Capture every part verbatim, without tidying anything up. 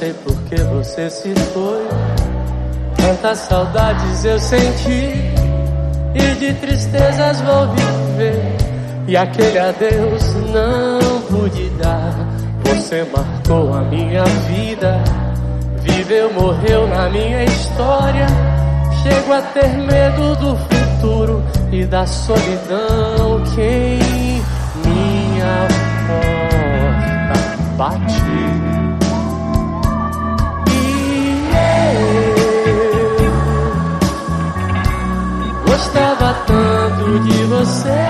sei por que você se foi. Quantas saudades eu senti e de tristezas vou viver. E aquele adeus não pude dar. Você marcou a minha vida, viveu, morreu na minha história. Chego a ter medo do futuro e da solidão que em minha porta bate. Gostava tanto de você,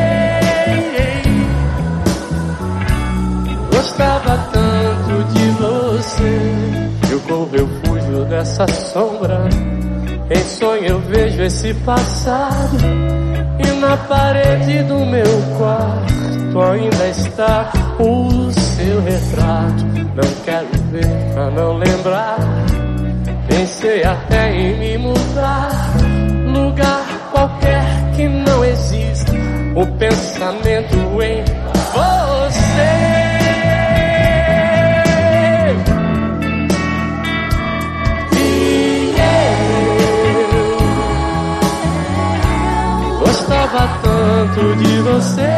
gostava tanto de você. Eu corro, eu fujo dessa sombra. Em sonho eu vejo esse passado, e na parede do meu quarto ainda está o seu retrato. Não quero ver pra não lembrar. Pensei até em me mudar, lugar qualquer que não exista o pensamento em você. E eu gostava tanto de você,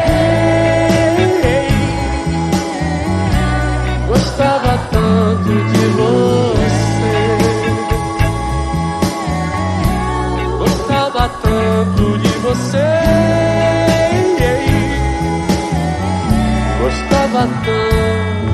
gostava tanto de você, gostava tanto de você, gostava tanto.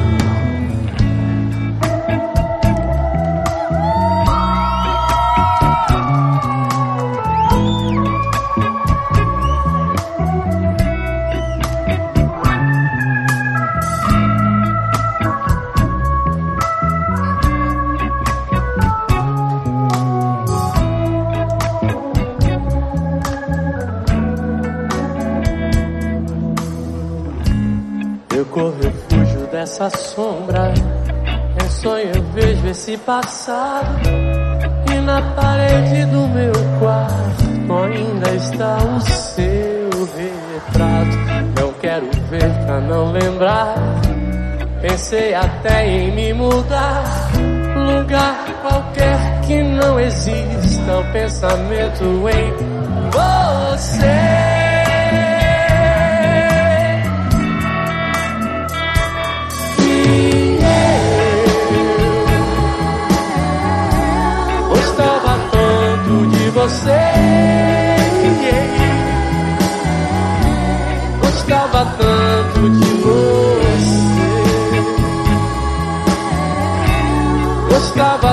Eu corro, eu fujo dessa sombra. Em sonho eu vejo esse passado, e na parede do meu quarto ainda está o seu retrato. Não quero ver pra não lembrar. Pensei até em me mudar, lugar qualquer que não exista o pensamento em você. Você, gostava tanto de você, gostava